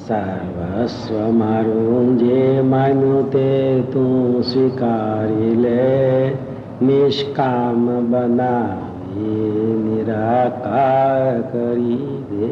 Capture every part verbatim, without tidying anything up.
સર્વસ્વ મારું જે માન્યું તે તું સ્વીકારી લે, નિષ્કામ બનાવી નિરાકાર કરી દે.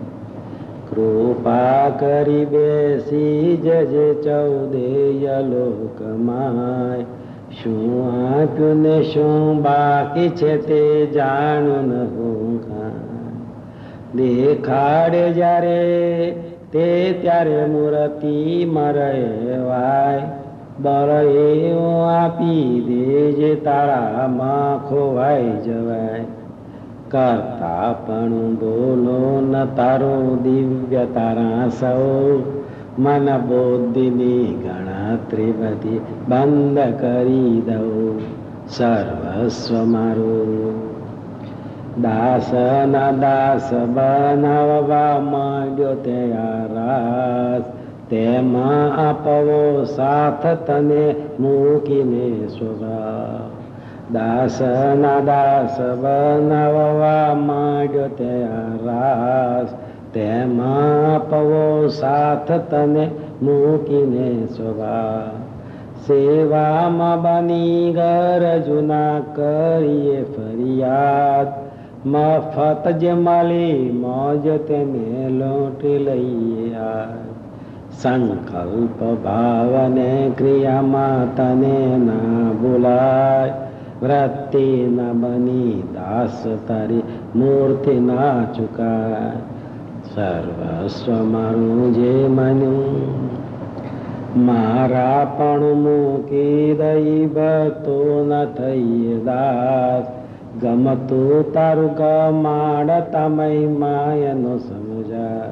કૃપા કરી બેસી જજે ચૌદેય લોકમાં, શું આપ્યું ને શું બાકી છે તે જાણું ન હું કાંઈ. દેખાડે જ્યારે તે ત્યારે મૂર્તિ મરેવાય, બળ એવું આપી દેજે તારામાં ખોવાઈ જવાય. કરતા પણ બોલો ન તારું દિવ્ય તારા સૌ, મન બુદ્ધિની ગણતરી બધી બંધ કરી દઉં. સર્વસ્વ મારું દાસ ના દાસ બનાવવા માંડ્યો ત્યારે, તેમાં આપવો સાથ તને મૂકીને સ્વભાવ. દાસ ના દાસ બનાવવા માંડ્યો ત્યારે, તેમાં આપવો સાથ તને મૂકીને સ્વભાવ. સેવામાં બની ગરજુના કરીએ ફરિયાદ, મફત જે મળી મોજ તેને લોટી લઈએ. સંકલ્પ ભાવને ક્રિયામાં તને ના બોલાય, વૃત્તિ ન બની દાસ તારી મૂર્તિ ના ચુકાય. સર્વસ્વ મારું જે માન્યું મારા પણ મૂકી દઈ, ભક્તો ન થઈએ દાસ. ગમતું તારું ગમાડ તમય માયનો સમજા,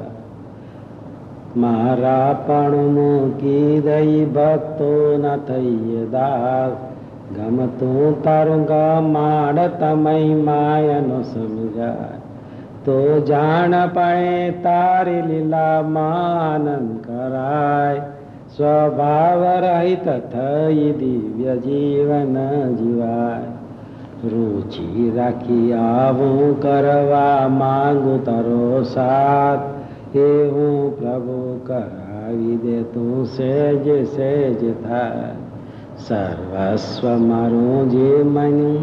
મારા પણ મૂકી દઈ ભક્તો ન થઈએ દાસ. ગમતું તારું ગમાડ તમય માયનો સમજાય, તો જાણ પડે તારી લીલામાં આનંદ કરાય. સ્વભાવ રહિત થઈ દિવ્ય જીવન જીવાય. રુચિ રાખી આવું કરવા માંગુ તારો સાથ, એવું પ્રભુ કરાવી દે તું સહેજ સહેજ થાય. સર્વસ્વ મારું જે માન્યું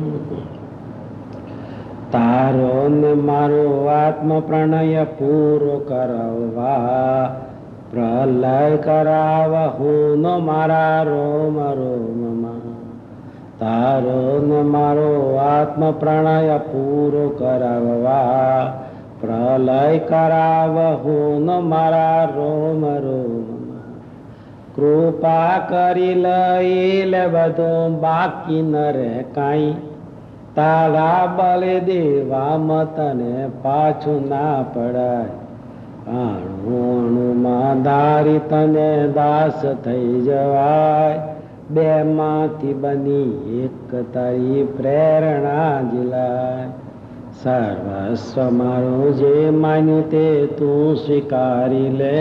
તારો ને મારો આત્મ પ્રણય પૂરો કરાવવા, પ્રલય કરાવ હું નો મારા રોમ રોમમાં. તારો ને મારો આત્મ પ્રણય પૂરો કરાવવા, પ્રલય કરાવ હું નો મારા રોમ રોમમાં. કૃપા કરી લઈ લે બધું બાકી ન રે કાંઈ, તારા બલે દેવામાં તને પાછું ના પડાય. અણુ અણુમાં ધારી તને દાસ થઈ જવાય, બે માંથી બની એક તારી પ્રેરણા જીલાય. સર્વસ્વ મારું જે માન્યું તે તું સ્વીકારી લે,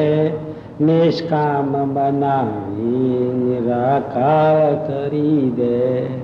નિષ્કામ બનાવી નિરાકાર કરી દે.